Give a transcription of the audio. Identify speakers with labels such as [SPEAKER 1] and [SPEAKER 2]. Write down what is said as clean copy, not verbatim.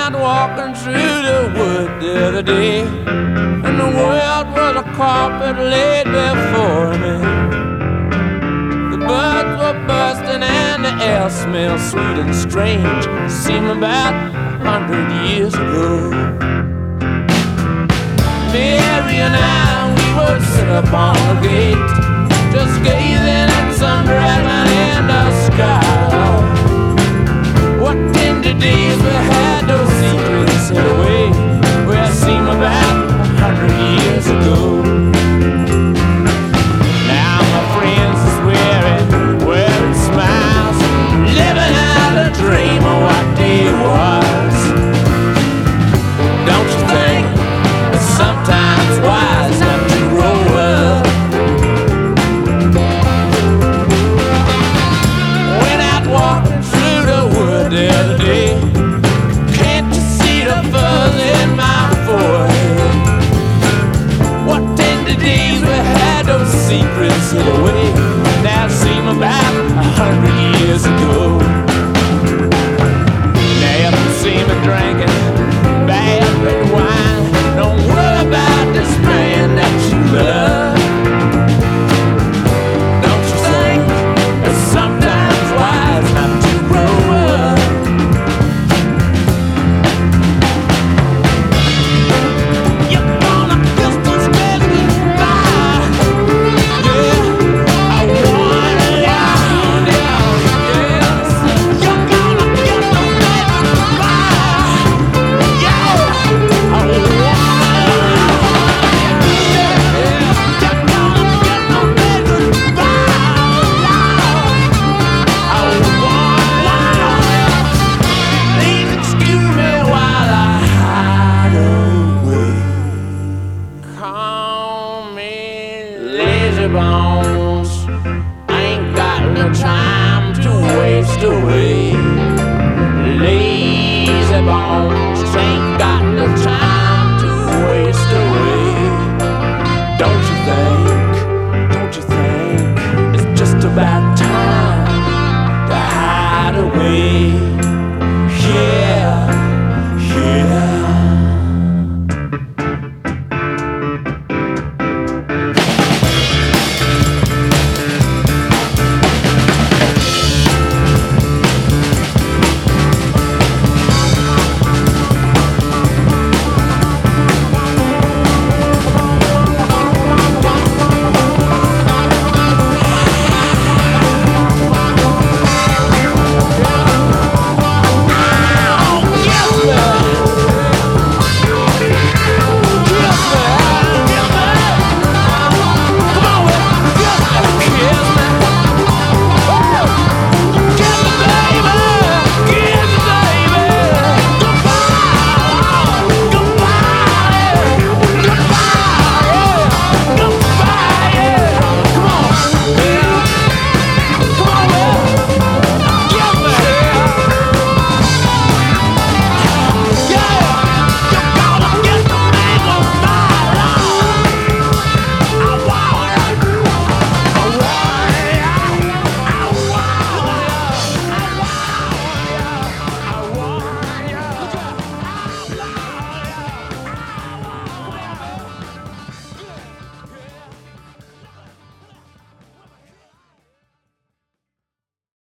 [SPEAKER 1] out walking through the wood the other day, and the world was a carpet laid before me. The birds were bursting and the air smelled sweet and strange. Seemed about 100 years ago. Mary and I, we would sit upon the gate, just gazing at some dragon in the sky. What tender days we had, those secrets hid away, where it seemed about 100 years ago. Now my friends is wearing smiles, living out a dream of what day was. Don't you think it's sometimes wise not to grow up? Went out walking through the wood the other day. Can't you see the fuzz in my forehead? What tender days we had, those secrets hid away. Now it seems about 100 years ago. Now you can see me drinking bad red wine. Don't worry about this man that you love. Don't you think it's sometimes wise not to grow up? You're gonna kiss this man goodbye. Yeah, I want it down, yes. You're gonna kiss this man goodbye. Yeah, I want it please excuse me while I hide away. Call me lazy bones. Ain't got no time to waste away. Lazy bones ain't got no time to waste away. Don't you think it's just about time to hide away?